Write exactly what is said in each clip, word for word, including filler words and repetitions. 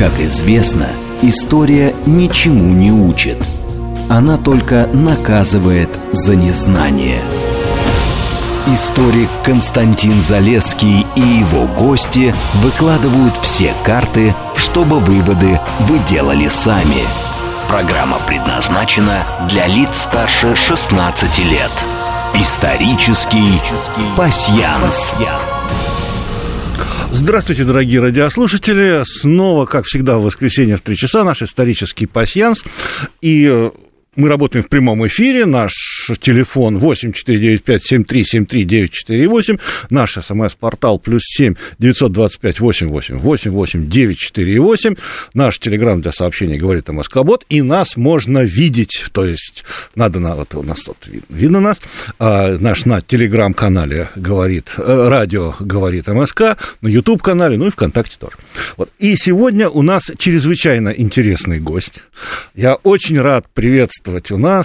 Как известно, история ничему не учит. Она только наказывает за незнание. Историк Константин Залесский и его гости выкладывают все карты, чтобы выводы вы делали сами. Программа предназначена для лиц старше шестнадцати лет. Исторический пасьянс. Здравствуйте, дорогие радиослушатели. Снова, как всегда, в воскресенье в три часа наш исторический пасьянс. И мы работаем в прямом эфире. Наш телефон восемь четыре девять пять семь три семь три девять четыре восемь. Наш смс-портал плюс семь девятьсот двадцать пять восемь восемь восемь восемь девять четыре восемь. Наш телеграм для сообщений говорит МСК-бот. И нас можно видеть. То есть, надо на... Вот у нас тут видно нас. А, наш на телеграм-канале говорит... Радио говорит МСК. На YouTube-канале, ну и ВКонтакте тоже. Вот. И сегодня у нас чрезвычайно интересный гость. Я очень рад приветствовать у нас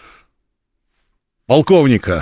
полковника,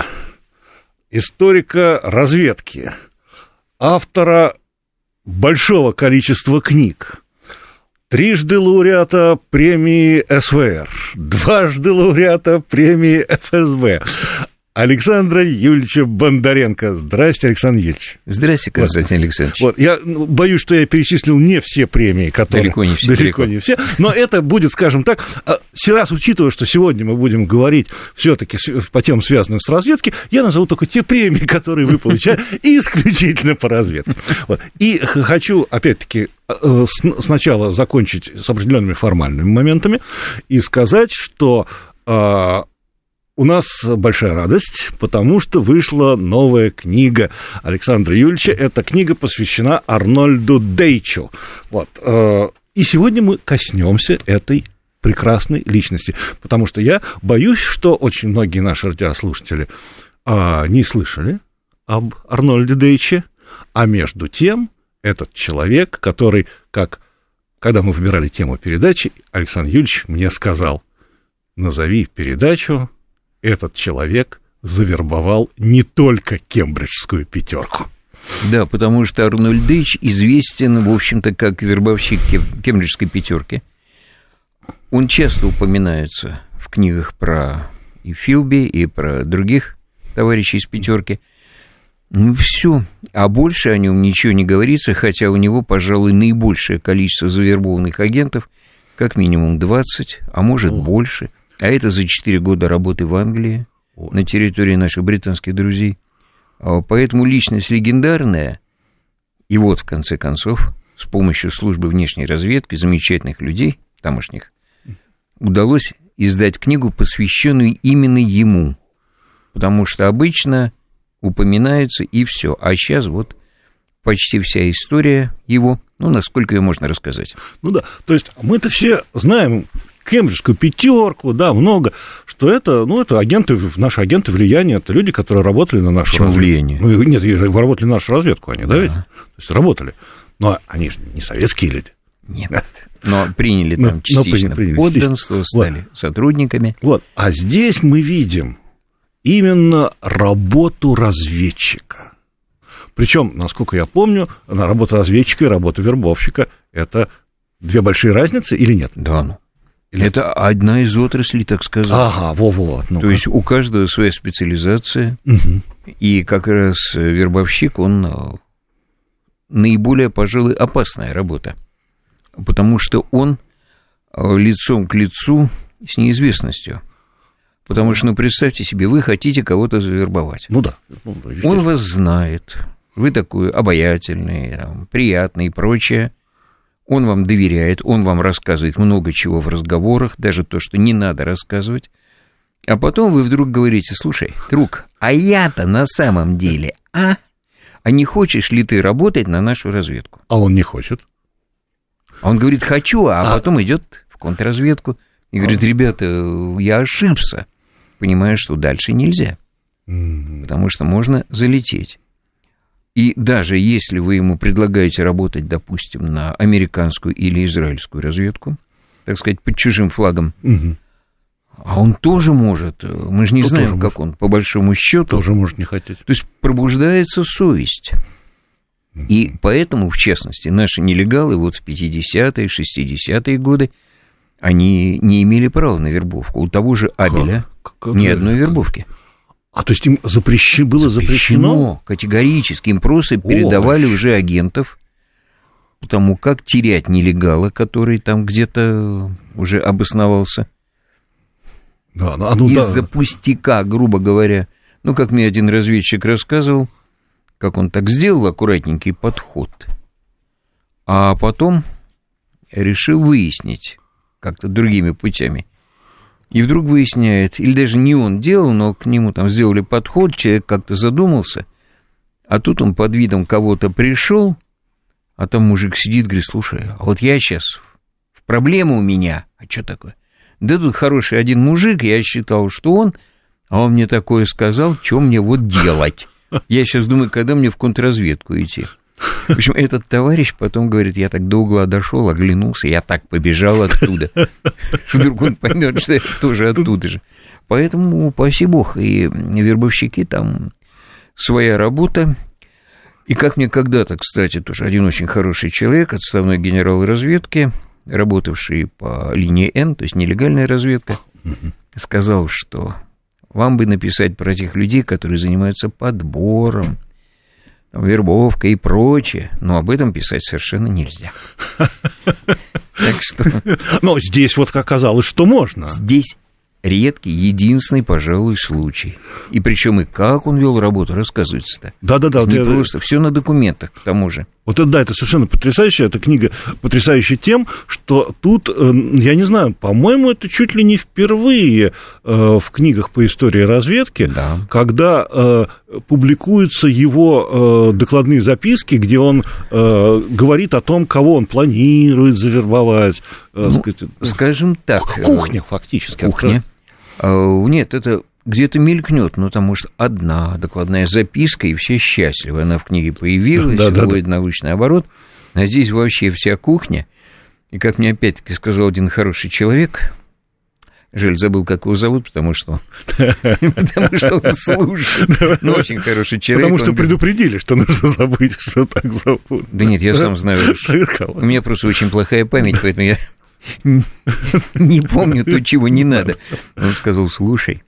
историка разведки, автора большого количества книг, трижды лауреата премии СВР, дважды лауреата премии эф эс бэ, Александра Юрьевича Бондаренко. Здрасте, Александр Юрьевич. Здрасте, Константин Александрович. Вот, я боюсь, что я перечислил не все премии, которые... Далеко не все. Далеко, далеко. не все. Но это будет, скажем так, раз учитывая, что сегодня мы будем говорить все-таки по темам, связанным с разведкой, я назову только те премии, которые вы получали исключительно по разведке. Вот. И хочу, опять-таки, сначала закончить с определенными формальными моментами и сказать, что... У нас большая радость, потому что вышла новая книга Александра Юрьевича. Эта книга посвящена Арнольду Дейчу. Вот. И сегодня мы коснемся этой прекрасной личности, потому что я боюсь, что очень многие наши радиослушатели не слышали об Арнольде Дейче, а между тем этот человек, который, как, когда мы выбирали тему передачи, Александр Юрьевич мне сказал: назови передачу «Этот человек завербовал не только кембриджскую пятерку». Да, потому что Арнольд Дейч известен, в общем-то, как вербовщик кембриджской пятерки. Он часто упоминается в книгах про и Филби, и про других товарищей из пятерки. Ну, все. А больше о нем ничего не говорится, хотя у него, пожалуй, наибольшее количество завербованных агентов, как минимум двадцать, а может, О. больше. А это за четыре года работы в Англии, Ой. на территории наших британских друзей. Поэтому личность легендарная. И вот, в конце концов, с помощью службы внешней разведки, замечательных людей тамошних, удалось издать книгу, посвященную именно ему. Потому что обычно упоминается и все. А сейчас вот почти вся история его, ну, насколько ее можно рассказать. Ну да, то есть мы-то все знаем кембриджскую пятерку, да, много, что это, ну, это агенты, наши агенты влияния, это люди, которые работали на нашу Почему разведку. Влияние? Ну, нет, работали на нашу разведку они, да, да ведь? То есть работали. Но они же не советские люди. Нет, но приняли там но, частично но приняли, подданство, стали вот. сотрудниками. Вот, а здесь мы видим именно работу разведчика. Причем, насколько я помню, работа разведчика и работа вербовщика – это две большие разницы или нет? Да, ну. Или... Это одна из отраслей, так сказать. Ага, во-во. Ну-ка. То есть у каждого своя специализация, угу. и как раз вербовщик, он наиболее, пожалуй, опасная работа, потому что он лицом к лицу с неизвестностью. Потому что, ну, представьте себе, вы хотите кого-то завербовать. Ну да. Он вас знает, вы такой обаятельный, там, приятный и прочее. Он вам доверяет, он вам рассказывает много чего в разговорах, даже то, что не надо рассказывать. А потом вы вдруг говорите: слушай, друг, а я-то на самом деле, а? А не хочешь ли ты работать на нашу разведку? А он не хочет. А он говорит: хочу, а, а... потом идет в контрразведку и говорит: а... ребята, я ошибся. Понимаешь, что дальше нельзя, mm-hmm. потому что можно залететь. И даже если вы ему предлагаете работать, допустим, на американскую или израильскую разведку, так сказать, под чужим флагом, угу. а он тоже может, мы же не Кто знаем, как может. он, по большому счету. Тоже может не хотеть. То есть пробуждается совесть. И поэтому, в частности, наши нелегалы вот в пятидесятые, шестидесятые годы, они не имели права на вербовку. У того же Абеля как, как, ни одной вербовки. А то есть им запрещ... было запрещено? Запрещено категорически. Им просто передавали Ой. уже агентов, потому как терять нелегала, который там где-то уже обосновался. Да, ну, ну, из-за да. пустяка, грубо говоря. Ну, как мне один разведчик рассказывал, как он так сделал аккуратненький подход, а потом решил выяснить как-то другими путями. И вдруг выясняет, или даже не он делал, но к нему там сделали подход, человек как-то задумался, а тут он под видом кого-то пришел, а там мужик сидит, говорит, слушай, а вот я сейчас, проблема у меня, а что такое? Да тут хороший один мужик, я считал, что он, а он мне такое сказал, что мне вот делать. Я сейчас думаю, когда мне в контрразведку идти. В общем, этот товарищ потом говорит, я так до угла дошел, оглянулся, я так побежал оттуда. Вдруг он поймет, что я тоже оттуда же. Поэтому, упаси бог, и вербовщики там своя работа. И как мне когда-то, кстати, тоже один очень хороший человек, отставной генерал разведки, работавший по линии Н, то есть нелегальная разведка, сказал, что вам бы написать про тех людей, которые занимаются подбором, вербовка и прочее, но об этом писать совершенно нельзя. Так что... Но здесь вот оказалось, что можно. Здесь редкий, единственный, пожалуй, случай. И причем и как он вел работу, рассказывается-то. Да-да-да. Не вот просто, я... все на документах, к тому же. Вот это, да, это совершенно потрясающе. Эта книга потрясающая тем, что тут, я не знаю, по-моему, это чуть ли не впервые в книгах по истории разведки, да. когда э, публикуются его э, докладные записки, где он э, говорит о том, кого он планирует завербовать. Э, ну, сказать, скажем так. Кухня, фактически. Кухня. Нет, это где-то мелькнет, ну, потому что одна докладная записка, и все счастливы. Она в книге появилась, да, да, вводит да. научный оборот. А здесь вообще вся кухня. И, как мне опять-таки сказал один хороший человек, жаль, забыл, как его зовут, потому что потому что он слушает. Ну, очень хороший человек. Потому что предупредили, что нужно забыть, что так зовут. Да нет, я сам знаю. У меня просто очень плохая память, поэтому я не помню то, чего не надо. Он сказал, слушай,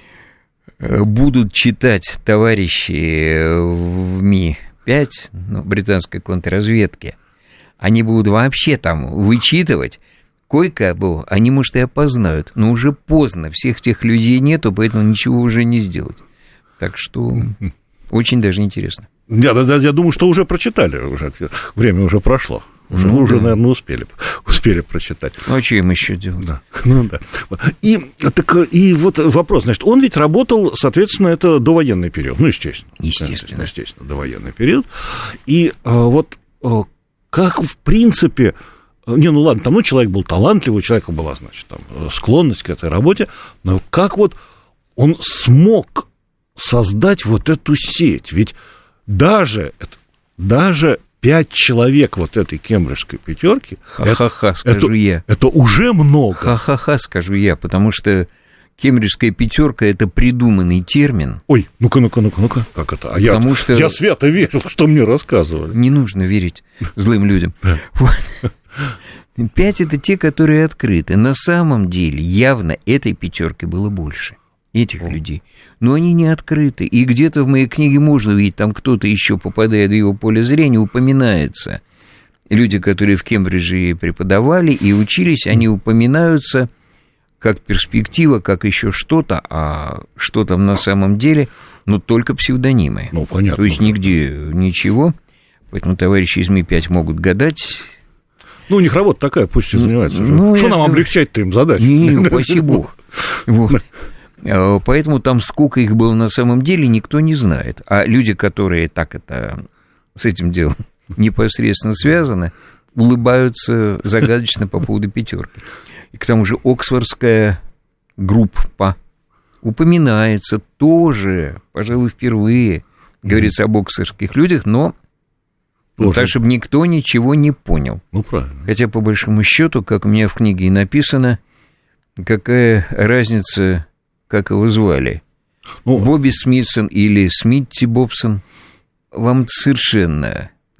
будут читать товарищи в Ми пять, ну, британской контрразведки, они будут вообще там вычитывать, кое-кого они, может, и опознают, но уже поздно, всех тех людей нету, поэтому ничего уже не сделать. Так что очень даже интересно. Я, я, я думаю, что уже прочитали, уже время уже прошло. Уже, ну, уже да. наверное, успели, успели прочитать. Ну, а что им еще делать? Да. Ну, да. И, так, и вот вопрос, значит, он ведь работал, соответственно, это довоенный период, ну, естественно. Естественно. Естественно, довоенный период. И вот как, в принципе, не, ну, ладно, там, ну, человек был талантливый, у человека была, значит, там, склонность к этой работе, но как вот он смог создать вот эту сеть? Ведь даже, даже пять человек вот этой кембриджской пятерки. Ха-ха-ха, это, скажу это, я. Это уже много. Ха-ха-ха, скажу я, потому что кембриджская пятерка — это придуманный термин. Ой, ну-ка, ну-ка, ну-ка, ну-ка, как это? А потому я, что... я свято верил, что мне рассказывали. Не нужно верить злым людям. Пять — это те, которые открыты. На самом деле, явно этой пятерки было больше, этих людей. Но они не открыты. И где-то в моей книге можно увидеть, там кто-то еще попадает в его поле зрения, упоминается. Люди, которые в Кембридже преподавали и учились, они упоминаются как перспектива, как еще что-то, а что там на самом деле, но только псевдонимы. Ну, понятно. То есть нигде ничего. Поэтому товарищи из Ми пять могут гадать. Ну, у них работа такая, пусть и занимаются. Ну, что нам облегчать-то им задачу? Не, упаси бог. Вот. Поэтому там сколько их было на самом деле, никто не знает. А люди, которые так это, с этим делом непосредственно связаны, улыбаются загадочно по поводу пятерки. И к тому же Оксфордская группа упоминается тоже, пожалуй, впервые, говорится об оксфордских людях, но ну, так, чтобы никто ничего не понял. Ну, правильно. Хотя, по большому счету, как у меня в книге и написано, какая разница, как его звали? Ну, Бобби Смитсон или Смитти Бобсон, вам совершенно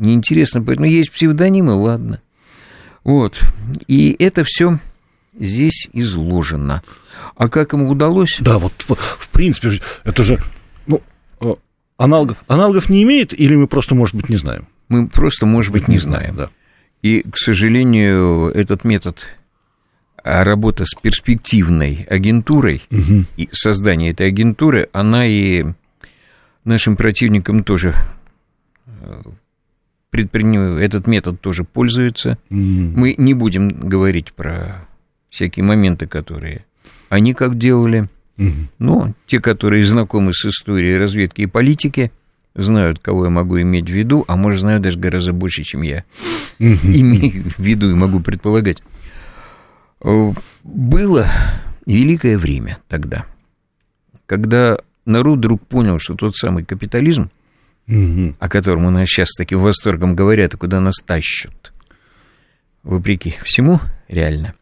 неинтересно, поэтому есть псевдонимы, ладно. Вот, и это все здесь изложено. А как ему удалось? Да, вот в принципе, это же, ну, аналогов, аналогов не имеет, или мы просто, может быть, не знаем? Мы просто, может быть, не знаем. Да. И, к сожалению, этот метод работы с перспективной агентурой угу. и создание этой агентуры, она и нашим противникам тоже предпринимает, этот метод тоже пользуется. Угу. Мы не будем говорить про всякие моменты, которые они как делали, угу. но те, которые знакомы с историей разведки и политики, знают, кого я могу иметь в виду, а может, знают даже гораздо больше, чем я угу. имею в виду и могу предполагать. Было великое время тогда, когда народ вдруг понял, что тот самый капитализм, угу. о котором у нас сейчас с таким восторгом говорят, и куда нас тащат, вопреки всему, реально,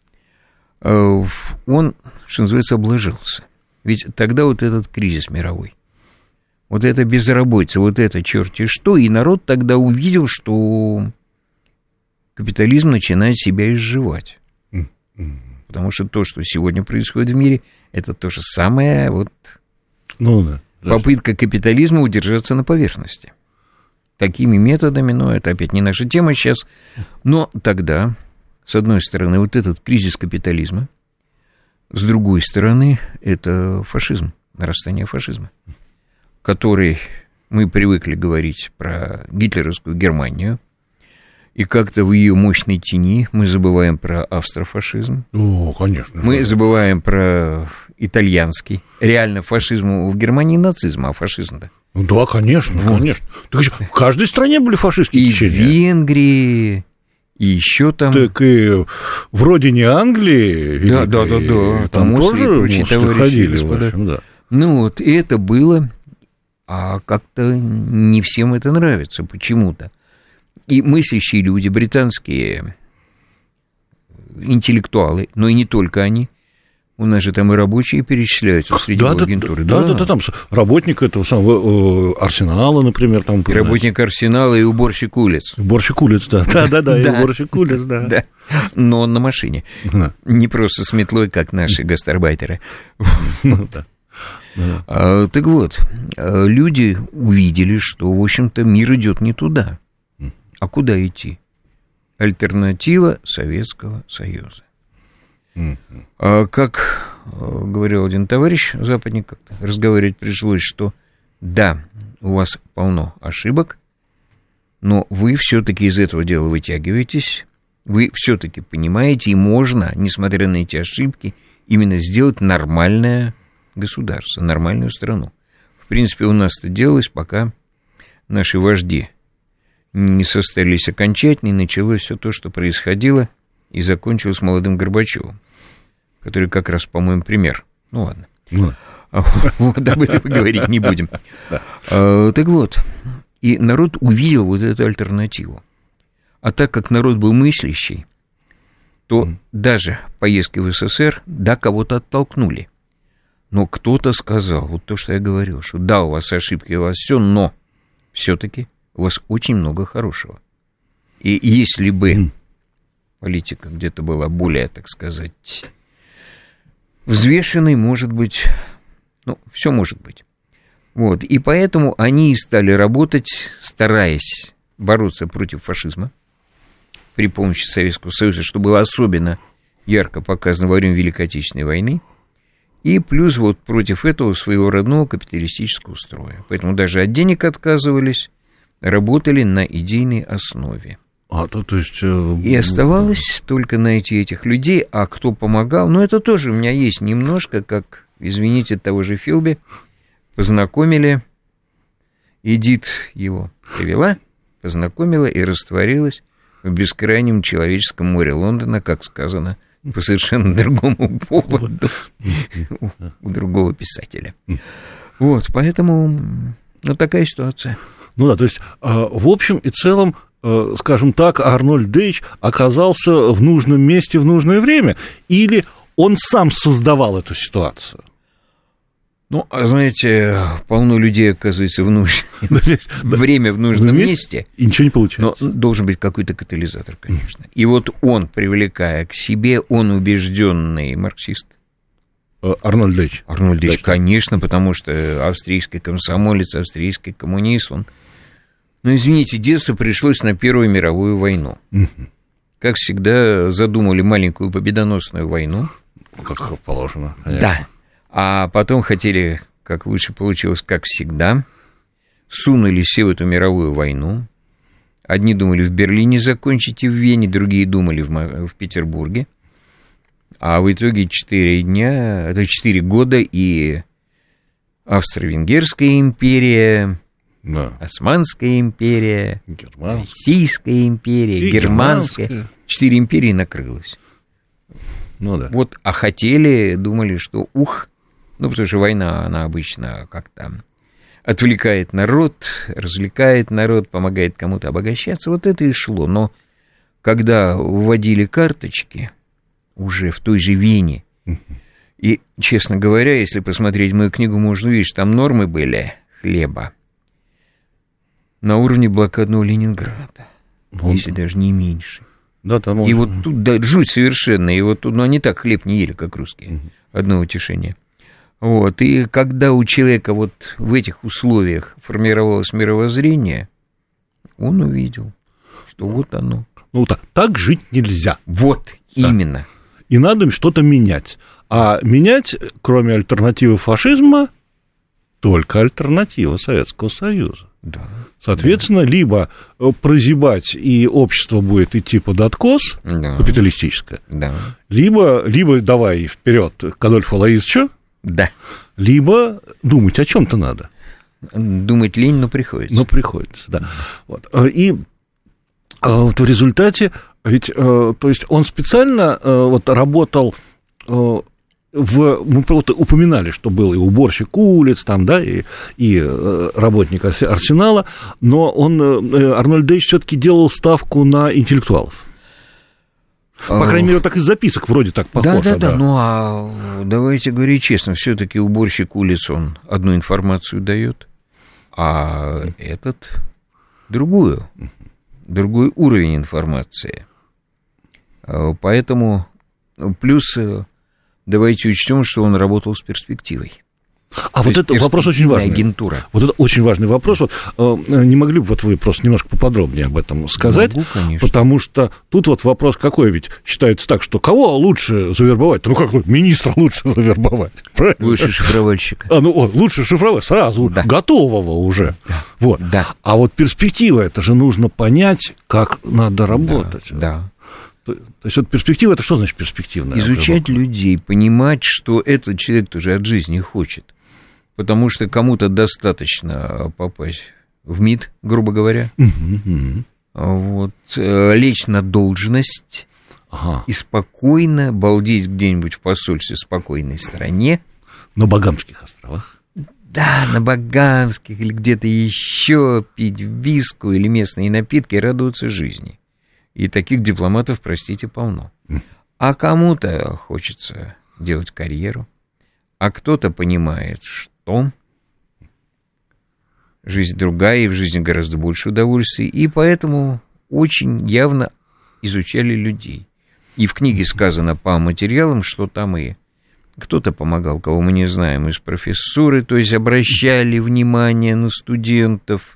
он, что называется, обложился. Ведь тогда вот этот кризис мировой, вот эта безработица, вот это черти что, и народ тогда увидел, что капитализм начинает себя изживать. Потому что то, что сегодня происходит в мире, это то же самое, вот, ну, да, попытка капитализма удержаться на поверхности. Такими методами, но это опять не наша тема сейчас. Но тогда, с одной стороны, вот этот кризис капитализма, с другой стороны, это фашизм, нарастание фашизма, который мы привыкли говорить про гитлеровскую Германию, и как-то в ее мощной тени мы забываем про австрофашизм. О, конечно. Мы забываем про итальянский. Реально фашизм в Германии нацизм, а фашизм-то. Ну да, конечно, вот. конечно. Так в каждой стране были фашистские и течения. И в Венгрии, и еще там. Так и в родине Англии. Да, да, да, да. Там, там тоже прочие товарищи, ходили, господа. В общем, да. Ну вот, и это было, а как-то не всем это нравится почему-то. И мыслящие люди, британские интеллектуалы, но и не только они, у нас же там и рабочие перечисляются среди да, агентуры. Да, да, да, да, там работник этого самого Арсенала, например. Там, и работник Арсенала, и уборщик улиц. Уборщик улиц, да, да, да, да, и уборщик улиц, да. да. Но он на машине, да. не просто с метлой, как наши гастарбайтеры. Да. А, так вот, люди увидели, что, в общем-то, мир идет не туда. А куда идти? Альтернатива Советского Союза. Mm-hmm. А как говорил один товарищ, западник, как-то разговаривать пришлось, что да, у вас полно ошибок, но вы все-таки из этого дела вытягиваетесь, вы все-таки понимаете, и можно, несмотря на эти ошибки, именно сделать нормальное государство, нормальную страну. В принципе, у нас это делалось, пока наши вожди не состоялись окончательно, и началось все то, что происходило, и закончилось молодым Горбачевым, который как раз, по-моему, пример. Ну, ладно. Ну. Вот об этом говорить не будем. а, так вот, и народ увидел вот эту альтернативу. А так как народ был мыслящий, то mm. даже поездки в СССР, да, кого-то оттолкнули. Но кто-то сказал, вот то, что я говорил, что да, у вас ошибки, у вас все, но все-таки у вас очень много хорошего. И если бы mm. политика где-то была более, так сказать, взвешенной, может быть, ну, все может быть. Вот, и поэтому они и стали работать, стараясь бороться против фашизма при помощи Советского Союза, что было особенно ярко показано во время Великой Отечественной войны, и плюс вот против этого своего родного капиталистического строя. Поэтому даже от денег отказывались, работали на идейной основе. А, то, то есть... Э... И оставалось только найти этих людей, а кто помогал, ну, это тоже у меня есть немножко, как, извините, того же Филби, познакомили, Эдит его привела, познакомила и растворилась в бескрайнем человеческом море Лондона, как сказано, по совершенно другому поводу у другого писателя. Вот, поэтому, ну, такая ситуация. Ну да, то есть, в общем и целом, скажем так, Арнольд Дейч оказался в нужном месте в нужное время, или он сам создавал эту ситуацию? Ну, а знаете, полно людей, оказывается, в нужное время в нужном месте. И ничего не получается. Но должен быть какой-то катализатор, конечно. И вот он, привлекая к себе, он убежденный марксист. Арнольд Дойч. Арнольд Дойч, конечно, потому что австрийский комсомолец, австрийский коммунист, он... Ну, извините, детство пришлось на Первую мировую войну. Как всегда, задумали маленькую победоносную войну. Как положено, конечно. Да. А потом хотели, как лучше получилось, как всегда, сунули все в эту мировую войну. Одни думали в Берлине закончить и в Вене, другие думали в, в Петербурге. А в итоге четыре дня, это четыре года, и Австро-Венгерская империя, да. Османская империя, Германская. Российская империя, и Германская. Германская. Четыре империи накрылось. Ну да. Вот, а хотели, думали, что ух, ну, потому что война, она обычно как-то отвлекает народ, развлекает народ, помогает кому-то обогащаться. Вот это и шло. Но когда вводили карточки уже в той же Вене, и, честно говоря, если посмотреть мою книгу, можно увидеть, что там нормы были хлеба на уровне блокадного Ленинграда, он... если даже не меньше. Да, там и вот тут да, жуть совершенно, и вот тут, ну, они так хлеб не ели, как русские, угу. Одно утешение. Вот, и когда у человека вот в этих условиях формировалось мировоззрение, он увидел, что вот оно. Ну, так, так жить нельзя. Вот, да. Именно. И надо что-то менять. А менять, кроме альтернативы фашизма, только альтернатива Советского Союза. Да. Соответственно, да. Либо прозябать, и общество будет идти под откос, да. Капиталистическое, да. либо, либо давай вперед к Адольфу Лоизовичу, да. Либо думать о чем-то надо. Думать лень, но приходится. Но приходится, да. Вот. И вот в результате, ведь, то есть он специально вот работал... В, мы вот упоминали, что был и уборщик улиц, там, да, и, и работник Арсенала, но он, Арнольд Дойч, все-таки делал ставку на интеллектуалов. По крайней мере, вот так из записок вроде так похоже. Да, да, да, ну а давайте говорить честно, все-таки уборщик улиц, он одну информацию дает, а этот другую, другой уровень информации. Поэтому плюс... Давайте учтем, что он работал с перспективой. А вот это вопрос очень важный. Агентура. Вот это очень важный вопрос. Вот, не могли бы вот вы просто немножко поподробнее об этом сказать? Могу, конечно. Потому что тут вот вопрос какой, ведь считается так, что кого лучше завербовать? Ну как, министра лучше завербовать? Правильно? Лучше шифровальщика. А, ну, о, лучше шифровать сразу, да. Готового уже. Да. Вот. Да. А вот перспектива, это же нужно понять, как надо работать. Да. Да. То есть вот перспектива, это что значит перспективная? Изучать людей, понимать, что этот человек тоже от жизни хочет. Потому что кому-то достаточно попасть в МИД, грубо говоря, uh-huh. вот, лечь на должность ага. и спокойно балдеть где-нибудь в посольстве в спокойной стране. На Багамских островах. Да, на Багамских или где-то еще пить виску или местные напитки и радоваться жизни. И таких дипломатов, простите, полно. А кому-то хочется делать карьеру, а кто-то понимает, что жизнь другая, и в жизни гораздо больше удовольствий, и поэтому очень явно изучали людей. И в книге сказано по материалам, что там и кто-то помогал, кого мы не знаем, из профессуры, то есть обращали внимание на студентов.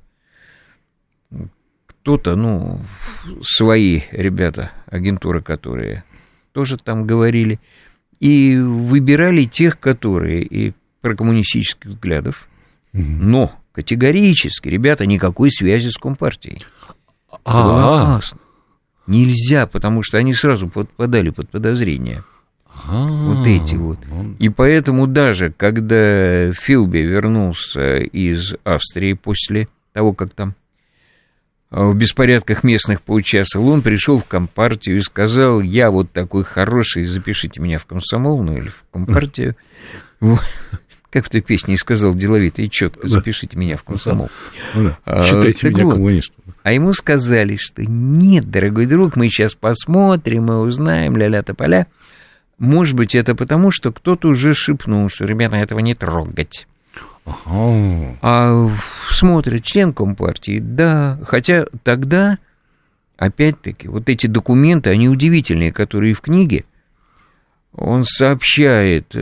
Кто-то, ну, свои ребята, агентуры, которые тоже там говорили, и выбирали тех, которые и прокоммунистических взглядов, но категорически, ребята, никакой связи с Компартией. А-а-а. Нельзя, потому что они сразу подпадали под подозрение. А-а-а. Вот эти вот. И поэтому даже, когда Филби вернулся из Австрии после того, как там в беспорядках местных поучаствовал, он пришел в Компартию и сказал: я вот такой хороший, запишите меня в комсомол, ну или в Компартию. Как в той песне и сказал деловито и четко: запишите меня в комсомол. Считайте меня коммунистом. А ему сказали, что нет, дорогой друг, мы сейчас посмотрим, мы узнаем, ля-ля тополя. Может быть, это потому, что кто-то уже шепнул, что, ребята, этого не трогать. Ага. А смотрят, член Компартии, да. Хотя тогда, опять-таки, вот эти документы, они удивительные, которые в книге. Он сообщает,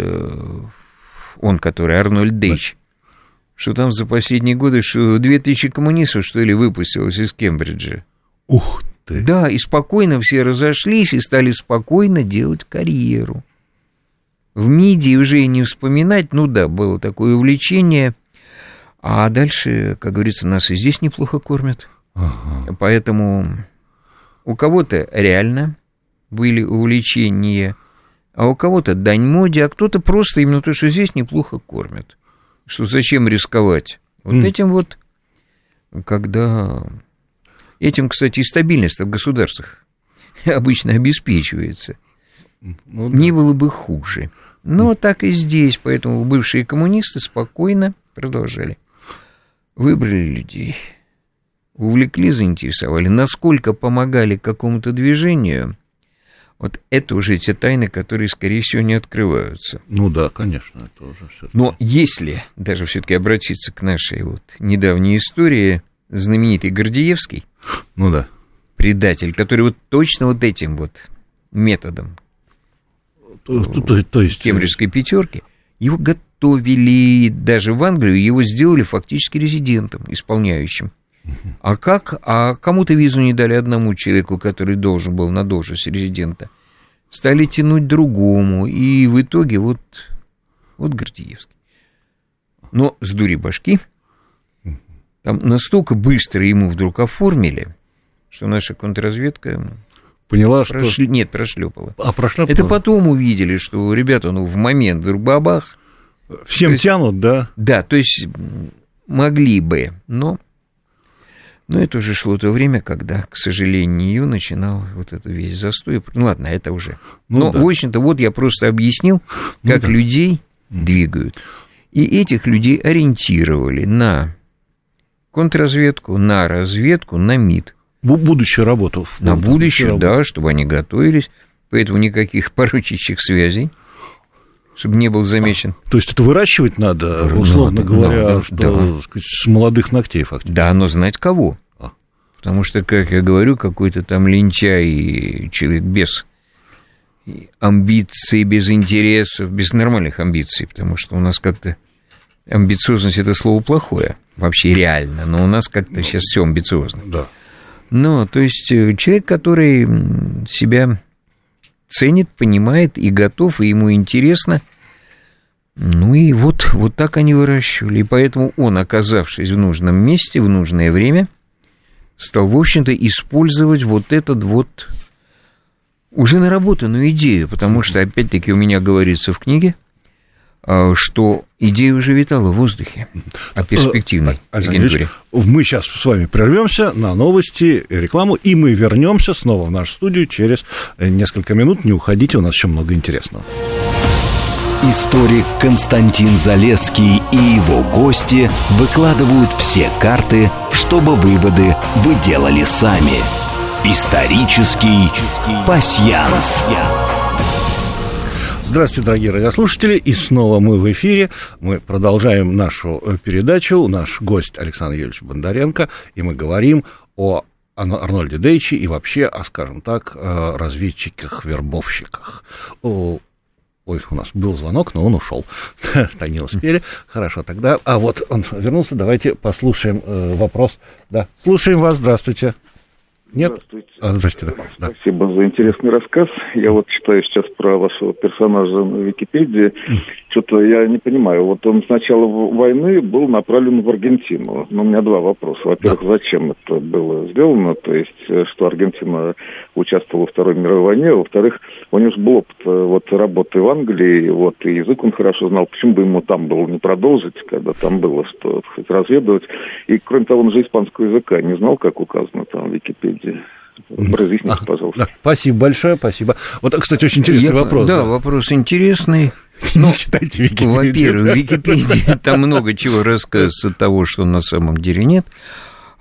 он, который Арнольд Дейч, что там за последние годы что две тысячи коммунистов, что ли, выпустилось из Кембриджа. Ух ты! Да, и спокойно все разошлись и стали спокойно делать карьеру. В МИДе уже и не вспоминать, ну да, было такое увлечение, а дальше, как говорится, нас и здесь неплохо кормят. Ага. Поэтому у кого-то реально были увлечения, а у кого-то дань моде, а кто-то просто именно то, что здесь неплохо кормят. Что зачем рисковать? Вот mm. этим вот, когда... Этим, кстати, и стабильность в государствах обычно обеспечивается. Ну, да. Не было бы хуже. Но mm. так и здесь, поэтому бывшие коммунисты спокойно продолжали. Выбрали людей, увлекли, заинтересовали. Насколько помогали какому-то движению... Вот это уже те тайны, которые, скорее всего, не открываются. Ну да, конечно, это уже все. Но если даже все-таки обратиться к нашей вот недавней истории, знаменитый Гордеевский, ну да, предатель, который вот точно вот этим вот методом то, то, то, то есть... кембриджской пятерки, его готовили даже в Англию, его сделали фактически резидентом, исполняющим. А как? А кому-то визу не дали одному человеку, который должен был на должность резидента. Стали тянуть другому, и в итоге вот, вот Гордеевский. Но с дури башки там настолько быстро ему вдруг оформили, что наша контрразведка поняла, прошли... что... Нет, прошлепала. А, прошлепала? Это потом увидели, что ребята, ну, в момент вдруг бабах. Всем есть... тянут, да? Да, то есть могли бы, но... Но это уже шло то время, когда, к сожалению, начинал вот это весь застой. Ну ладно, это уже. Ну, Но, да. в общем-то, вот я просто объяснил, как ну, да. людей двигают. И этих людей ориентировали на контрразведку, на разведку, на МИД. Будущую работу. На будущее, да, чтобы они готовились. Поэтому никаких порочащих связей, чтобы не был замечен. А, то есть это выращивать надо, условно надо, говоря, надо, что, да. сказать, с молодых ногтей фактически. Да, но знать кого. А. Потому что, как я говорю, какой-то там лентяй, человек без амбиций, без интересов, без нормальных амбиций, потому что у нас как-то амбициозность — это слово плохое, вообще реально, но у нас как-то ну, сейчас все амбициозно. Да. Ну, то есть человек, который себя... ценит, понимает и готов, и ему интересно. Ну и вот, вот так они выращивали. И поэтому он, оказавшись в нужном месте, в нужное время, стал, в общем-то, использовать вот этот вот уже наработанную идею. Потому что, опять-таки, у меня говорится в книге, что идея уже витала в воздухе о перспективной агентуре. Мы сейчас с вами прервемся на новости, рекламу, и мы вернемся снова в нашу студию через несколько минут. Не уходите, у нас еще много интересного. Историк Константин Залесский и его гости выкладывают все карты, чтобы выводы вы делали сами. Исторический пасьянс. Здравствуйте, дорогие радиослушатели, и снова мы в эфире. Мы продолжаем нашу передачу. Наш гость Александр Юрьевич Бондаренко, и мы говорим о Арнольде Дейче и вообще, о, скажем так, разведчиках-вербовщиках. Ой, у нас был звонок, но он ушел. Так не успели. Хорошо, тогда... А вот он вернулся, давайте послушаем вопрос. Да, слушаем вас, здравствуйте. Нет? Здравствуйте. А, здравствуйте, да. Спасибо за интересный рассказ. Я вот читаю сейчас про вашего персонажа на Википедии. Что-то я не понимаю. Вот он с начала войны был направлен в Аргентину. Но у меня два вопроса. Во-первых, да. Зачем это было сделано? То есть, что Аргентина участвовала во Второй мировой войне. А во-вторых, у него же был опыт вот, работы в Англии. Вот, и язык он хорошо знал. Почему бы ему там было не продолжить, когда там было что хоть разведывать? И, кроме того, он же испанского языка не знал, как указано там в Википедии. Разъясните, а, пожалуйста. Да, спасибо большое, спасибо. Вот, кстати, очень интересный Я, вопрос. Да, да, вопрос интересный. Ну, читайте Википедию. Во-первых, в Википедии там много чего рассказывается того, что на самом деле нет.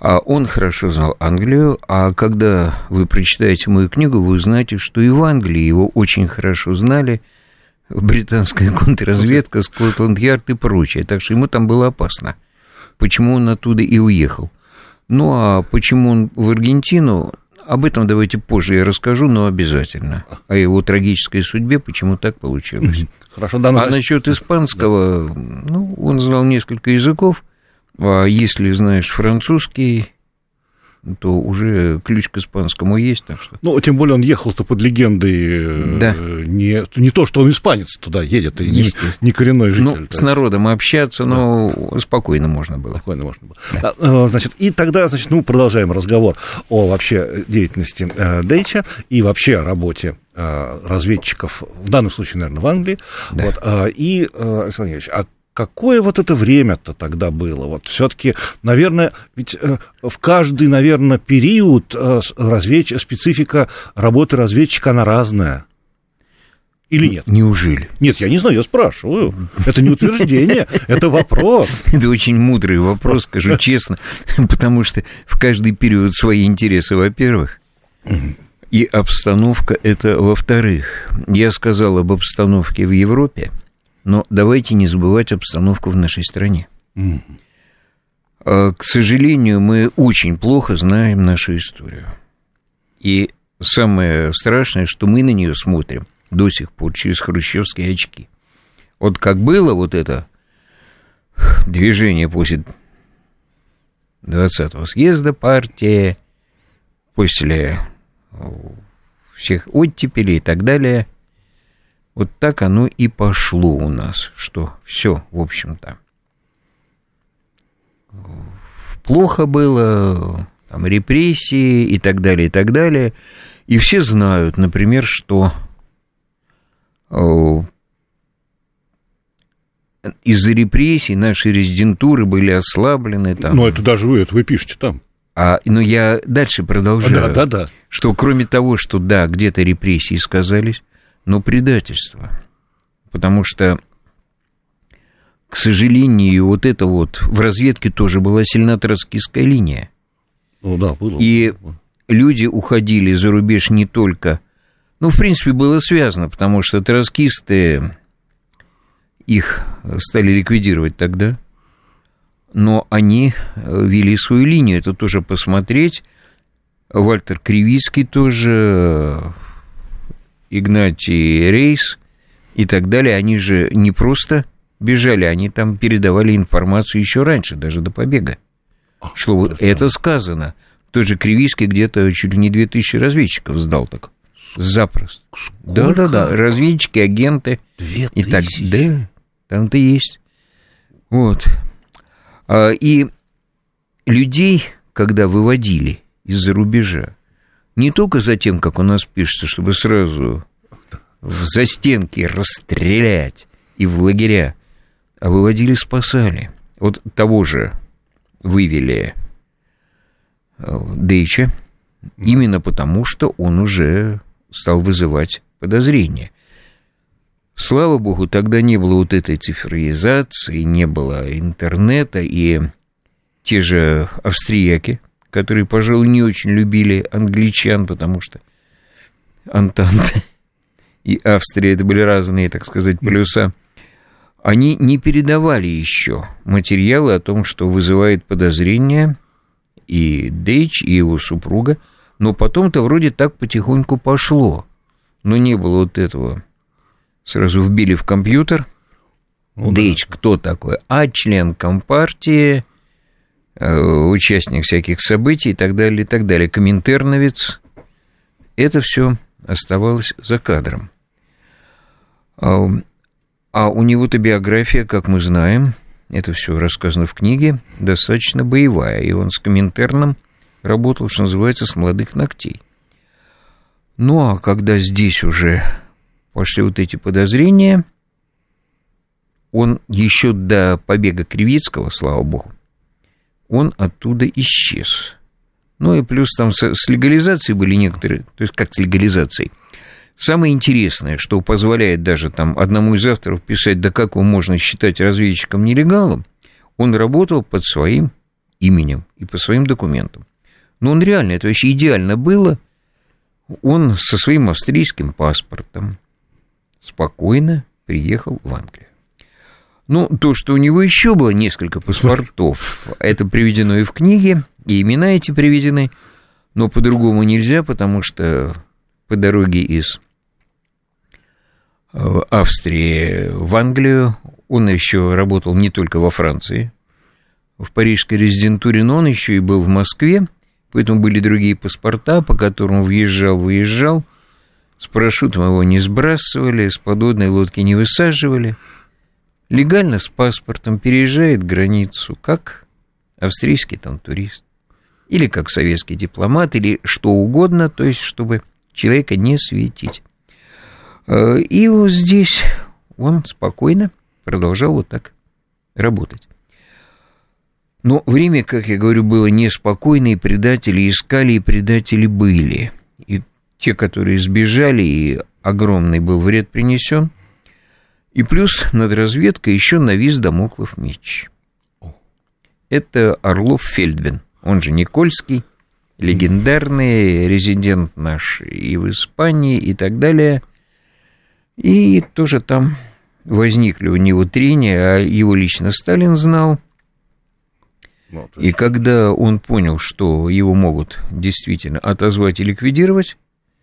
А он хорошо знал Англию, а когда вы прочитаете мою книгу, вы узнаете, что и в Англии его очень хорошо знали, британская контрразведка, Скотланд-Ярд и прочее, так что ему там было опасно. Почему он оттуда и уехал. Ну, а почему он в Аргентину, об этом давайте позже я расскажу, но обязательно. О его трагической судьбе, почему так получилось. Хорошо, да, а насчет испанского, да. ну, он знал несколько языков, а если знаешь французский, то уже ключ к испанскому есть, так что... Ну, тем более он ехал-то под легендой, да. не, не то, что он испанец туда едет, и не, не коренной житель. Ну, с народом общаться, но да. спокойно можно было. Спокойно можно было. Да. Значит, и тогда, значит, ну, продолжаем разговор о вообще деятельности Дейча и вообще о работе разведчиков, в данном случае, наверное, в Англии. Да. Вот, и, Александр Ильич, а какое вот это время-то тогда было? Вот все-таки, наверное, ведь в каждый, наверное, период разведч... специфика работы разведчика, она разная. Или нет? Неужели? Нет, я не знаю, я спрашиваю. Это не утверждение, это вопрос. Это очень мудрый вопрос, скажу честно, потому что в каждый период свои интересы, во-первых, и обстановка это, во-вторых. Я сказал об обстановке в Европе, но давайте не забывать обстановку в нашей стране. Mm. К сожалению, мы очень плохо знаем нашу историю. И самое страшное, что мы на нее смотрим до сих пор через хрущевские очки. Вот как было вот это движение после двадцатого съезда партии, после всех оттепелей и так далее, вот так оно и пошло у нас, что все, в общем-то, плохо было, там, репрессии и так далее, и так далее. И все знают, например, что из-за репрессий наши резидентуры были ослаблены. Там. Ну, это даже вы, это вы пишете там. А, но я дальше продолжаю. Да, да, да. Что кроме того, что, да, где-то репрессии сказались, но предательство. Потому что, к сожалению, вот это вот в разведке тоже была сильна троцкистская линия. Ну да, было. И люди уходили за рубеж не только... Ну, в принципе, было связано, потому что троцкисты, их стали ликвидировать тогда, но они вели свою линию. Это тоже посмотреть. Вальтер Кривицкий тоже... Игнатий Рейс и так далее, они же не просто бежали, они там передавали информацию еще раньше, даже до побега. А, что вот это сказано. Тот же Кривицкий где-то чуть ли не две тысячи разведчиков сдал так. Запросто. Да-да-да, разведчики, агенты. Две и так, тысячи? Да, там-то есть. Вот. И людей, когда выводили из-за рубежа, не только за тем, как у нас пишется, чтобы сразу в застенки расстрелять и в лагеря, а выводили, спасали. Вот того же вывели Дейча, именно потому, что он уже стал вызывать подозрения. Слава богу, тогда не было вот этой цифровизации, не было интернета, и те же австрияки, которые, пожалуй, не очень любили англичан, потому что Антанта и Австрия — это были разные, так сказать, полюса, они не передавали еще материалы о том, что вызывает подозрения и Дейч, и его супруга, но потом-то вроде так потихоньку пошло, но не было вот этого. Сразу вбили в компьютер, ну, Дейч да. Кто такой? А член Компартии, участник всяких событий и так далее, и так далее, коминтерновец. Это все оставалось за кадром. А, а у него-то биография, как мы знаем, это все рассказано в книге, достаточно боевая, и он с Коминтерном работал, что называется, с молодых ногтей. Ну, а когда здесь уже пошли вот эти подозрения, он еще до побега Кривицкого, слава богу, он оттуда исчез. Ну и плюс там с, с легализацией были некоторые, то есть как с легализацией. Самое интересное, что позволяет даже там одному из авторов писать, да как его можно считать разведчиком-нелегалом, он работал под своим именем и по своим документам. Но он реально, это вообще идеально было. Он со своим австрийским паспортом спокойно приехал в Англию. Ну, то, что у него еще было несколько паспортов, это приведено и в книге, и имена эти приведены, но по-другому нельзя, потому что по дороге из Австрии в Англию он еще работал не только во Франции, в парижской резидентуре, но он еще и был в Москве, поэтому были другие паспорта, по которым въезжал-выезжал, с парашютом его не сбрасывали, с подводной лодки не высаживали. Легально с паспортом переезжает границу, как австрийский там турист, или как советский дипломат, или что угодно, то есть, чтобы человека не светить. И вот здесь он спокойно продолжал вот так работать. Но время, как я говорю, было неспокойно, и предатели искали, и предатели были. И те, которые сбежали, и огромный был вред принесен. И плюс над разведкой еще навис дамоклов меч. Это Орлов-Фельдбен, он же Никольский, легендарный резидент наш и в Испании, и так далее. И тоже там возникли у него трения, а его лично Сталин знал. И когда он понял, что его могут действительно отозвать и ликвидировать,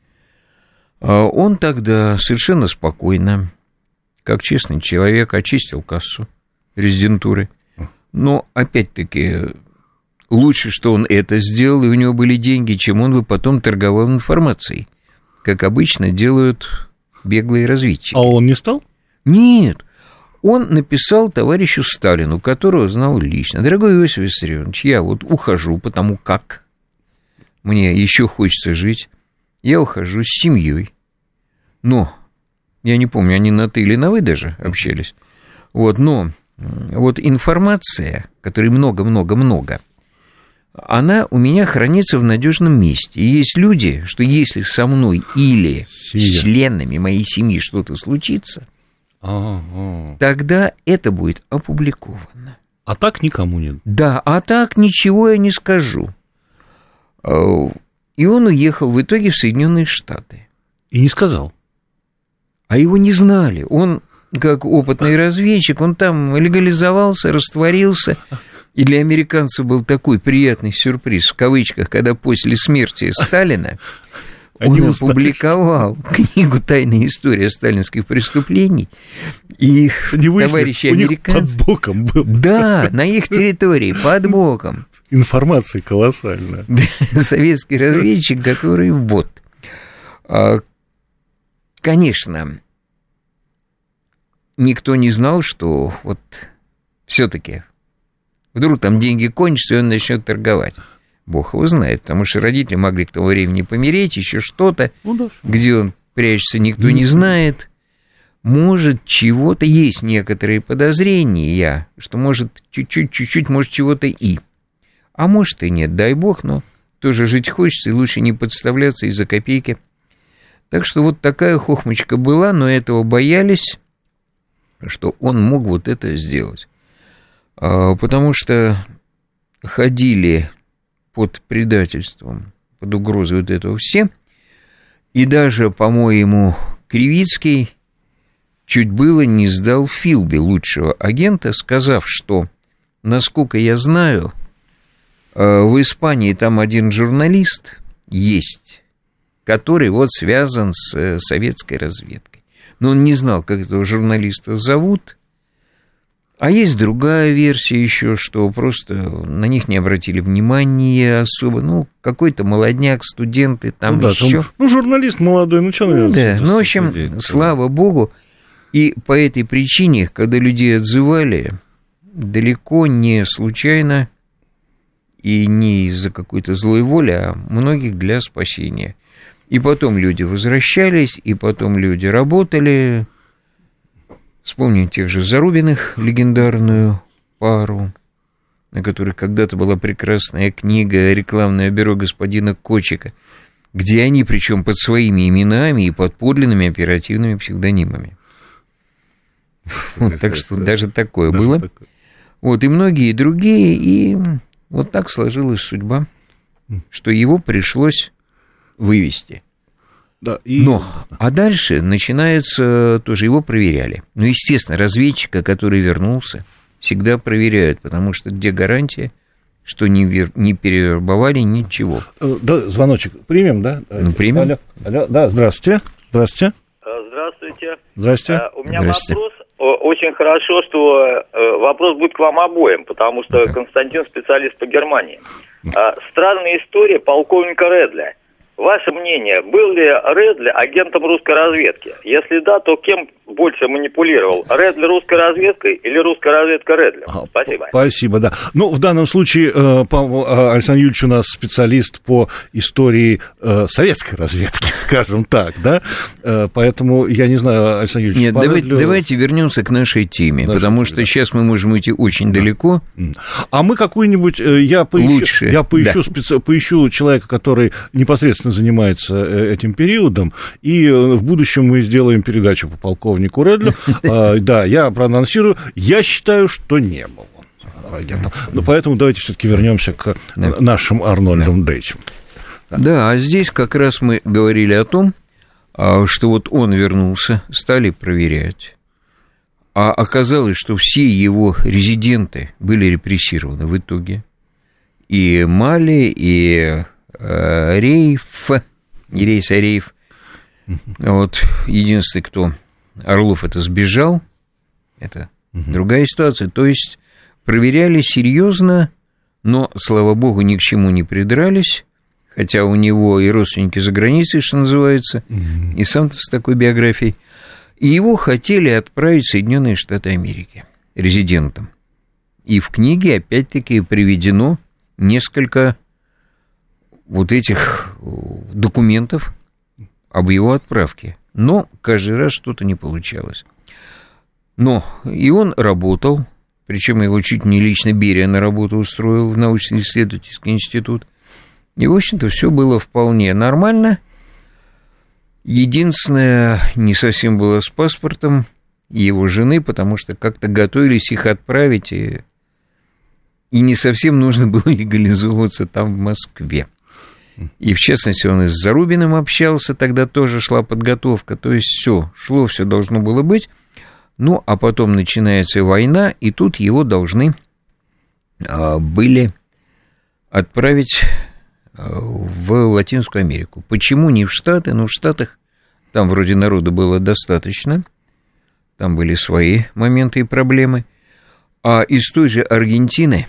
он тогда совершенно спокойно, как честный человек, очистил кассу резидентуры. Но, опять-таки, лучше, что он это сделал, и у него были деньги, чем он бы потом торговал информацией, как обычно делают беглые разведчики. А он не стал? Нет. Он написал товарищу Сталину, которого знал лично: дорогой Иосиф Виссарионович, я вот ухожу, потому как мне еще хочется жить, я ухожу с семьей, но, я не помню, они на ты или на вы даже общались, вот, но вот информация, которой много-много-много, она у меня хранится в надежном месте. И есть люди, что если со мной или Семья. с членами моей семьи что-то случится, А-а-а. тогда это будет опубликовано. А так никому нет? Да, а так ничего я не скажу. И он уехал в итоге в Соединенные Штаты. И не сказал? А его не знали. Он, как опытный разведчик, он там легализовался, растворился. И для американцев был такой приятный сюрприз, в кавычках, когда после смерти Сталина Они он узнали, опубликовал что... книгу «Тайная история сталинских преступлений», и их товарищи американцы... под боком был. Да, на их территории, под боком. Информация колоссальная. Советский разведчик, который вот. Конечно, никто не знал, что вот все-таки вдруг там деньги кончатся, и он начнет торговать. Бог его знает, потому что родители могли к тому времени помереть, еще что-то, ну, да. Где он прячется, никто не знает. Может, чего-то есть некоторые подозрения, что может чуть-чуть, чуть-чуть, может, чего-то и. А может и нет, дай бог, но тоже жить хочется, и лучше не подставляться из-за копейки. Так что вот такая хохмочка была, но этого боялись, что он мог вот это сделать. Потому что ходили под предательством, под угрозой вот этого все, и даже, по-моему, Кривицкий чуть было не сдал Филби, лучшего агента, сказав, что, насколько я знаю, в Испании там один журналист есть, который вот связан с советской разведкой. Но он не знал, как этого журналиста зовут. А есть другая версия еще, что просто на них не обратили внимания особо. Ну, какой-то молодняк, студенты там ну, да, еще. Там, ну, журналист молодой, ну, что, наверное? Ну, да, ну, в общем, людей, слава богу. И по этой причине, когда людей отзывали, далеко не случайно и не из-за какой-то злой воли, а многих для спасения. И потом люди возвращались, и потом люди работали. Вспомним тех же Зарубиных, легендарную пару, на которой когда-то была прекрасная книга «Рекламное бюро господина Кочика», где они, причем под своими именами и под подлинными оперативными псевдонимами. Вот, так что даже такое даже было. Такое. Вот, и многие другие, и Вот так сложилась судьба, что его пришлось вывести. Да, и... Но, а дальше начинается, тоже его проверяли. Ну, естественно, разведчика, который вернулся, всегда проверяют, потому что где гарантия, что не, вер... не перевербовали ничего. Да, звоночек примем, да? Ну, примем. Алло, алло, да, здравствуйте. Здравствуйте. Здравствуйте. Здравствуйте. У меня Здравствуйте. вопрос. Очень хорошо, что вопрос будет к вам обоим, потому что Да. Константин специалист по Германии. Странная история полковника Редля. Ваше мнение, был ли Редли агентом русской разведки? Если да, то кем больше манипулировал? Редли русской разведкой или русская разведка Редли? Спасибо. Спасибо, да. Ну, в данном случае Александр Юрьевич у нас специалист по истории советской разведки, скажем так, да? Поэтому я не знаю, Александр Юрьевич... Нет, давайте, ли... давайте вернемся к нашей теме, Нашей потому теме, что да. сейчас мы можем уйти очень да. далеко. А мы какую-нибудь... Я поищу, Лучше, я поищу, да. специ... поищу человека, который непосредственно занимается этим периодом, и в будущем мы сделаем передачу по полковнику Редлю. Да, я проанонсирую. Я считаю, что не был он агентом. Но поэтому давайте все-таки вернемся к нашим Арнольдам Дейчам. Да, а здесь как раз мы говорили о том, что вот он вернулся, стали проверять. А оказалось, что все его резиденты были репрессированы в итоге. И Мали, и э, Рейф, не Рейс, а Рейф. Вот, единственный, кто Орлов это сбежал, это другая ситуация. То есть проверяли серьезно, но, слава богу, ни к чему не придрались. Хотя у него и родственники за границей, что называется, mm-hmm. и сам-то с такой биографией. И его хотели отправить в Соединенные Штаты Америки резидентом. И в книге, опять-таки, приведено несколько вот этих документов об его отправке. Но каждый раз что-то не получалось. Но и он работал, причем его чуть не лично Берия на работу устроил в научно-исследовательский институт. И, в общем-то, все было вполне нормально. Единственное, не совсем было с паспортом его жены, потому что как-то готовились их отправить, и, и не совсем нужно было легализовываться там, в Москве. И, в частности, он и с Зарубиным общался, тогда тоже шла подготовка. То есть все, шло, все должно было быть. Ну, а потом начинается война, и тут его должны а, были отправить в Латинскую Америку. Почему не в Штаты? Ну, в Штатах там вроде народу было достаточно, там были свои моменты и проблемы, а из той же Аргентины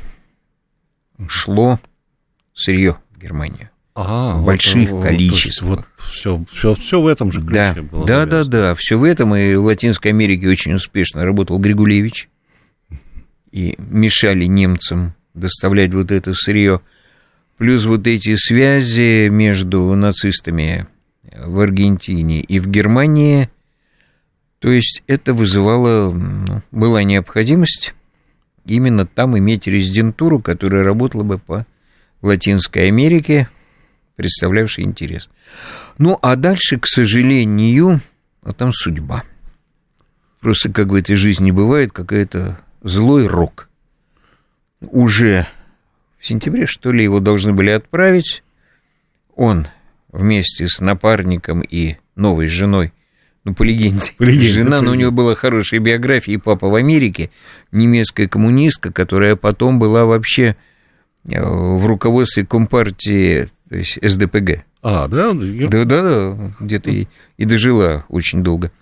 шло сырье в Германию а, в больших вот, количествах. Вот все, все, все в этом же ключе да, было. Да, да, да, все в этом, и в Латинской Америке очень успешно работал Григулевич, и мешали немцам доставлять вот это сырье. Плюс вот эти связи между нацистами в Аргентине и в Германии, то есть это вызывало, ну, была необходимость именно там иметь резидентуру, которая работала бы по Латинской Америке, представлявшей интерес. Ну, а дальше, к сожалению, а там судьба. Просто как в этой жизни бывает, какой-то злой рок. Уже... В сентябре, что ли, его должны были отправить. Он вместе с напарником и новой женой, ну, по легенде, по легенде жена, но у него была хорошая биография, и папа в Америке, немецкая коммунистка, которая потом была вообще в руководстве Компартии, то есть эс дэ пэ гэ. А, да? Да-да-да, где-то и, и дожила очень долго.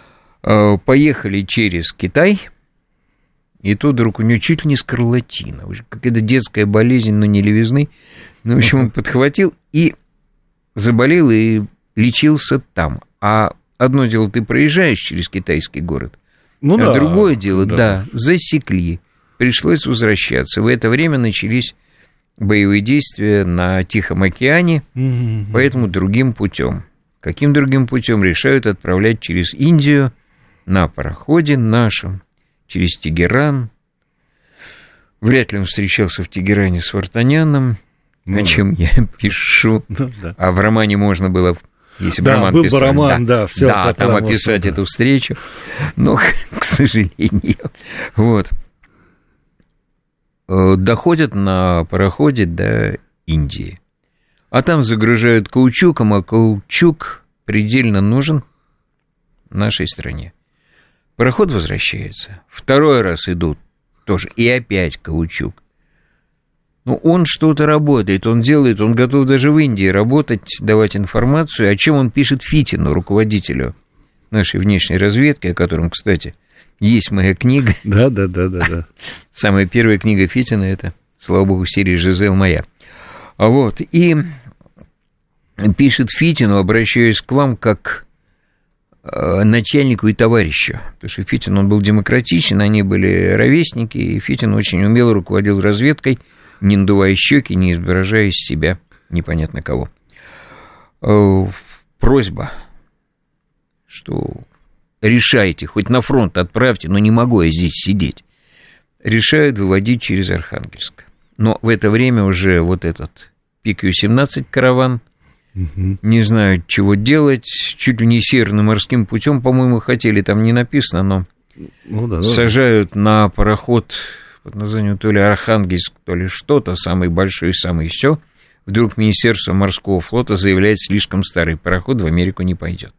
Поехали через Китай. И тут вдруг у него чуть ли не скарлатина, какая-то детская болезнь, но не левизны. Ну, в общем, он подхватил и заболел, и лечился там. А одно дело, ты проезжаешь через китайский город, ну, а да, другое дело, да. да, засекли. Пришлось возвращаться. В это время начались боевые действия на Тихом океане, mm-hmm. поэтому другим путем. Каким другим путем решают отправлять через Индию на пароходе нашем, через Тегеран. Вряд ли он встречался в Тегеране с Вартаняном, ну, о чем да. я пишу. Да, да. А в романе можно было, если бы да, роман был писал, бы роман, да, да, все да там описать можно, эту встречу. Но, к сожалению, вот. доходят на пароходе до Индии. А там загружают каучуком, а каучук предельно нужен нашей стране. Пароход возвращается. Второй раз идут тоже. И опять каучук. Ну, он что-то работает, он делает, он готов даже в Индии работать, давать информацию, о чем он пишет Фитину, руководителю нашей внешней разведки, о котором, кстати, есть моя книга. Да, да, да, да, да. Самая первая книга Фитина — это, слава богу, серия «Жизель моя». Вот, и пишет Фитину, обращаясь к вам как э, начальнику и товарищу, потому что Фитин, он был демократичен, они были ровесники, и Фитин очень умело руководил разведкой, не надувая щеки, не изображая из себя непонятно кого. Э, просьба, что решайте, хоть на фронт отправьте, но не могу я здесь сидеть. Решают выводить через Архангельск. Но в это время уже вот этот пи кью семнадцать караван, угу. Не знаю, чего делать, чуть ли не северным морским путем, по-моему, хотели, там не написано, но ну, да, сажают да. на пароход под названием то ли Архангельск, то ли что-то, самый большой, самый все. Вдруг Министерство морского флота заявляет, слишком старый пароход в Америку не пойдет.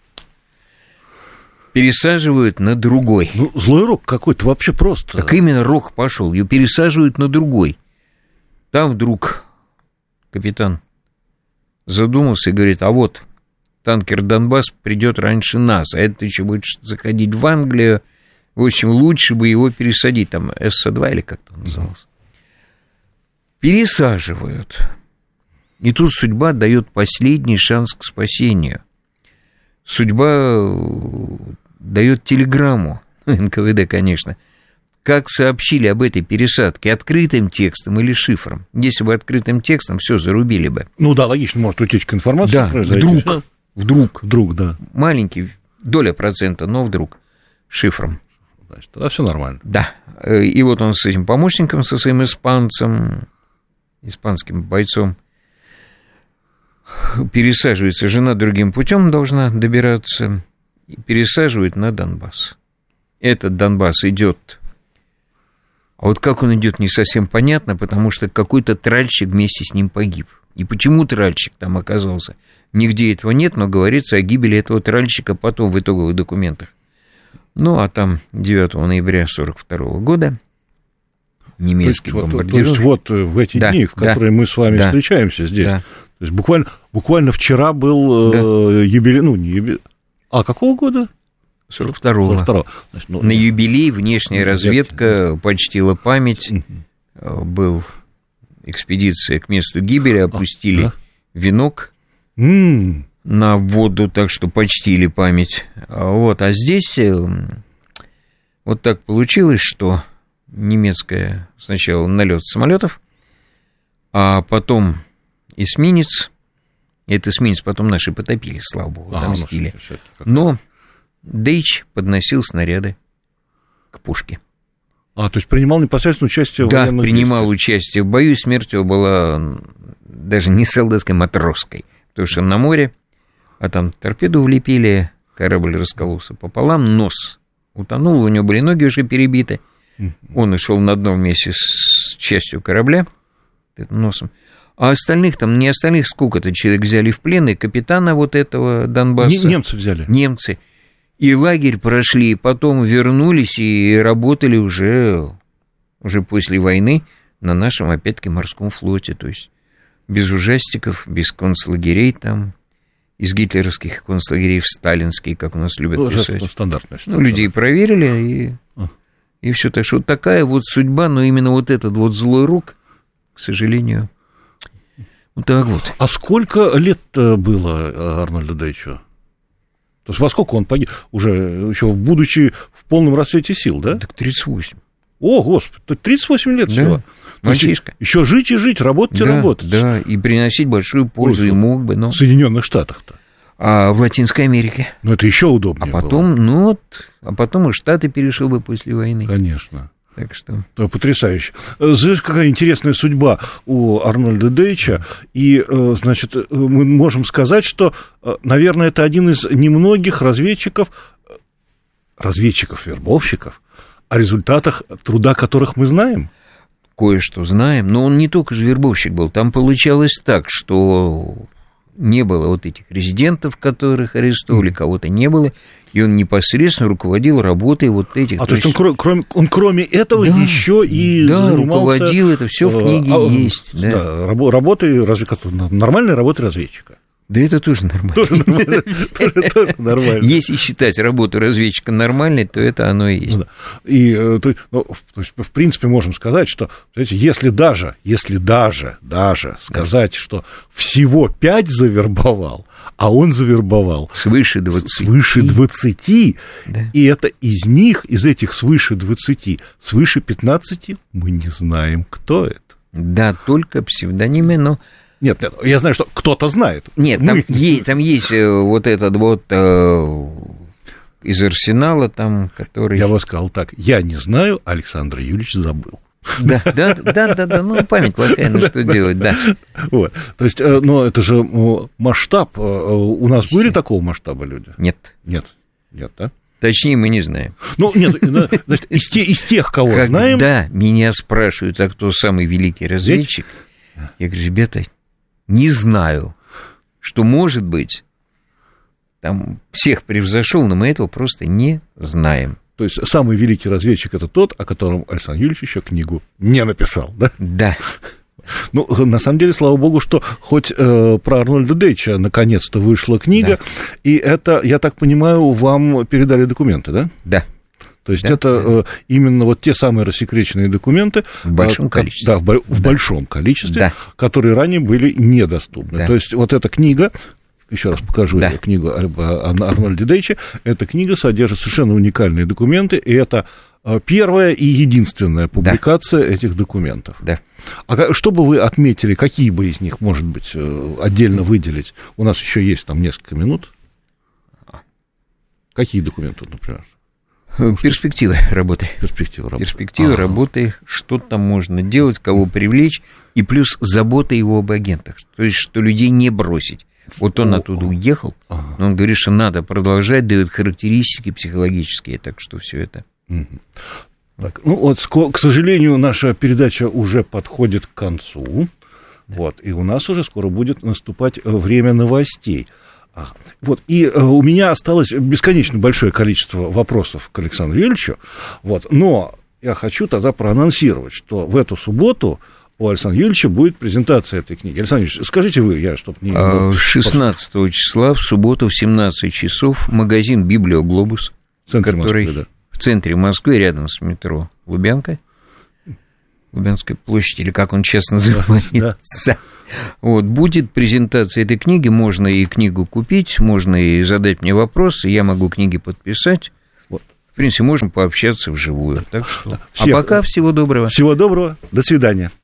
Пересаживают на другой. Ну, злой рок какой-то вообще просто. Так именно рок пошел, ее пересаживают на другой. Там вдруг капитан задумался и говорит, а вот танкер «Донбасс» придет раньше нас, а это еще будет заходить в Англию. В общем, лучше бы его пересадить, там эс два или как там назывался. Пересаживают. И тут судьба дает последний шанс к спасению. Судьба дает телеграмму, эн ка вэ дэ, конечно, как сообщили об этой пересадке, открытым текстом или шифром. Если бы открытым текстом, все, зарубили бы. Ну да, логично, может утечка информации да, произойти. Вдруг, вдруг, вдруг, да. Маленький, доля процента, но вдруг, шифром. Значит, тогда все нормально. Да, и вот он с этим помощником, со своим испанцем, испанским бойцом, пересаживается, жена другим путем должна добираться, и пересаживают на Донбасс. Этот Донбасс идет, а вот как он идет, не совсем понятно, потому что какой-то тральщик вместе с ним погиб. И почему тральщик там оказался? Нигде этого нет, но говорится о гибели этого тральщика потом в итоговых документах. Ну, а там девятого ноября сорок второго года немецкий бомбардировщик. То есть вот в эти да, дни, в которые да, мы с вами да, встречаемся здесь, да. то есть буквально, буквально вчера был да. э, юбилей, ну, не юбилей, а какого года? сорок второго. сорок второго. Значит, ну, на юбилей внешняя разведка почтила память, угу. Был экспедиция к месту гибели, опустили а, да? венок mm. на воду, так что почтили память. Вот. А здесь вот так получилось, что немецкая сначала налет самолетов, а потом эсминец, и этот эсминец потом наши потопили, слава богу, ага, отомстили. Но Дейч подносил снаряды к пушке. А, то есть принимал непосредственно участие в да, военных действиях? Да, принимал действиях. участие в бою, смерть его была даже не солдатской, матросской, потому что на море, а там торпеду влепили, корабль раскололся пополам, нос утонул, у него были ноги уже перебиты, он ушел на дно вместе с частью корабля, носом. А остальных там, не остальных, сколько-то человек взяли в плен, и капитана вот этого Донбасса. Немцы взяли? Немцы. И лагерь прошли, потом вернулись и работали уже, уже после войны на нашем, опять-таки, морском флоте. То есть без ужастиков, без концлагерей там, из гитлеровских концлагерей в сталинские, как у нас любят ну, писать. Стандартная ну, людей проверили, и, а. и все. Так что вот такая вот судьба, но именно вот этот вот злой рук, к сожалению... Вот так вот. А сколько лет-то было Арнольду Дейчу? То есть во сколько он погиб? Уже еще будучи в полном расцвете сил, да? Так тридцать восемь. О, господи, тридцать восемь лет да. всего. Мальчишка. Еще жить и жить, работать да, и работать. Да, и приносить большую пользу Ой, и мог бы, но... В Соединенных Штатах-то. А в Латинской Америке. Ну, это еще удобнее А потом, было. ну вот, а потом и Штаты перешел бы после войны. Конечно. Так что... Это потрясающе. Знаешь, какая интересная судьба у Арнольда Дейча. И, значит, мы можем сказать, что, наверное, это один из немногих разведчиков, разведчиков-вербовщиков, о результатах труда которых мы знаем. кое-что знаем, но он не только же вербовщик был, там получалось так, что не было вот этих резидентов, которых арестовали, кого-то не было, и он непосредственно руководил работой вот этих. А то есть он, кроме, кроме, он кроме этого да, еще и да, занимался... руководил, это все в книге а, есть. Да, да работой, нормальной работой разведчика. Да это тоже нормально. Тоже нормально. тоже, тоже нормально. Если считать работу разведчика нормальной, то это оно и есть. Да. И, то, ну, то есть, в принципе, можем сказать, что, знаете, если даже, если даже, даже сказать, да. что всего пять завербовал, а он завербовал свыше двадцати, свыше двадцати да. и это из них, из этих свыше двадцати, свыше пятнадцати мы не знаем, кто это. Да, только псевдонимы, но... Нет, нет, я знаю, что кто-то знает. Нет, там, Мы... есть, там есть вот этот вот э, из Арсенала, там, который... Я бы сказал так, я не знаю, Александр Юрьевич забыл. Да, да, да, да, да, ну, память плохая, ну, что делать, да. Вот, то есть, ну, это же масштаб, у нас были такого масштаба люди? Нет. Нет, нет, да? Точнее, мы не знаем. Ну, нет, значит, из, те, из тех, кого Когда знаем... Когда меня спрашивают, а кто самый великий разведчик, я говорю, ребята... Не знаю, что, может быть, там всех превзошел, но мы этого просто не знаем. То есть самый великий разведчик — это тот, о котором Александр Юрьевич еще книгу не написал, да? Да. Ну, на самом деле, слава богу, что хоть э, про Арнольда Дейча наконец-то вышла книга, да. И это, я так понимаю, вам передали документы, да? Да. То есть да, это да. именно вот те самые рассекреченные документы в большом количестве, да, в, в да. большом количестве, да. которые ранее были недоступны. Да. То есть вот эта книга, еще раз покажу да. эту книгу Арнольда Дейча, эта книга содержит совершенно уникальные документы, и это первая и единственная публикация да. этих документов. Да. А что бы вы отметили, какие бы из них, может быть, отдельно выделить? У нас еще есть там несколько минут. Какие документы, например? Перспективы работы. Перспективы работы. Перспективы ага. работы, что там можно делать, кого привлечь, и плюс забота его об агентах. То есть, что людей не бросить. Вот он оттуда уехал, ага. но он говорит, что надо продолжать, дает характеристики психологические, так что все это. Угу. Так, ну вот, к сожалению, наша передача уже подходит к концу, да. вот, и у нас уже скоро будет наступать время новостей. Вот, и у меня осталось бесконечно большое количество вопросов к Александру Юрьевичу, вот, но я хочу тогда проанонсировать, что в эту субботу у Александра Юрьевича будет презентация этой книги. Александр Юрьевич, скажите вы, я чтобы не... шестнадцатого числа, в субботу в семнадцать часов, магазин «Библиоглобус», который Москвы, да. в центре Москвы, рядом с метро Лубянка, Лубянская площадь, или как он честно называется. Да. Вот, будет презентация этой книги, можно и книгу купить, можно и задать мне вопросы, я могу книги подписать. Вот. В принципе, можем пообщаться вживую. Так что... Да. Всех... А пока всего доброго. Всего доброго, до свидания.